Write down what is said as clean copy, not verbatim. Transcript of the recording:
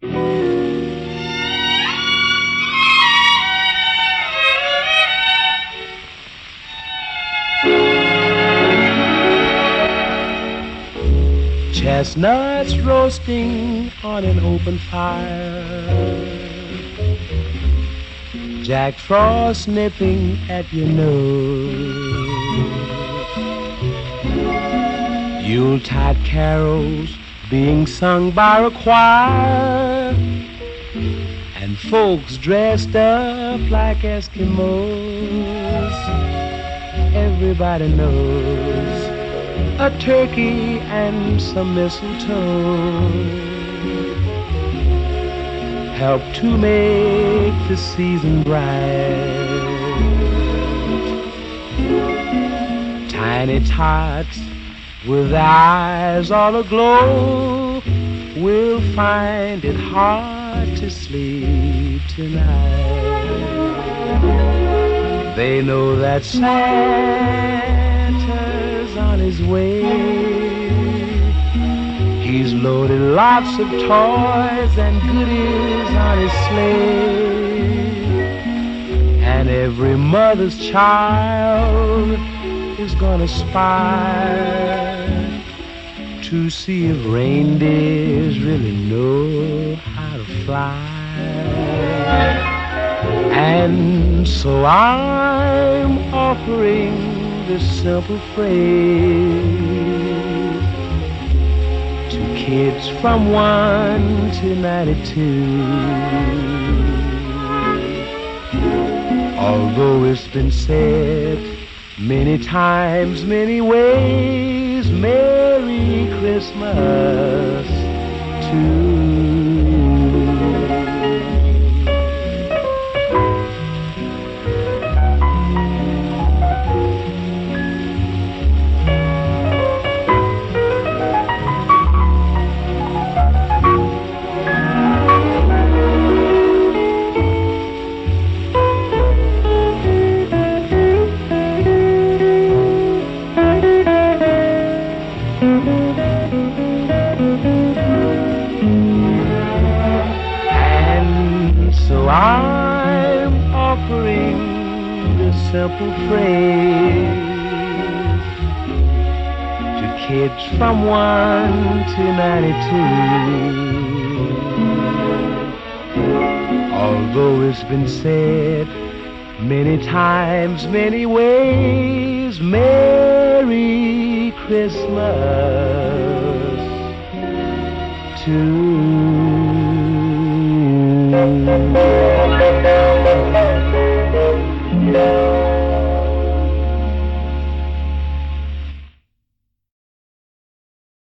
Chestnuts roasting on an open fire, Jack Frost nipping at your nose, Yuletide carols being sung by a choir, and folks dressed up like Eskimos. Everybody knows a turkey and some mistletoe help to make the season bright. Tiny tots with eyes all aglow will find it hard to sleep tonight. They know that Santa's on his way. He's loaded lots of toys and goodies on his sleigh, and every mother's child is gonna spy to see if reindeers really know how to fly. And so I'm offering this simple phrase to kids from 1 to 92. Although it's been said many times, many ways, Merry Christmas to you. I'm offering this simple phrase to kids from 1 to 92. Although it's been said many times, many ways, Merry Christmas to you.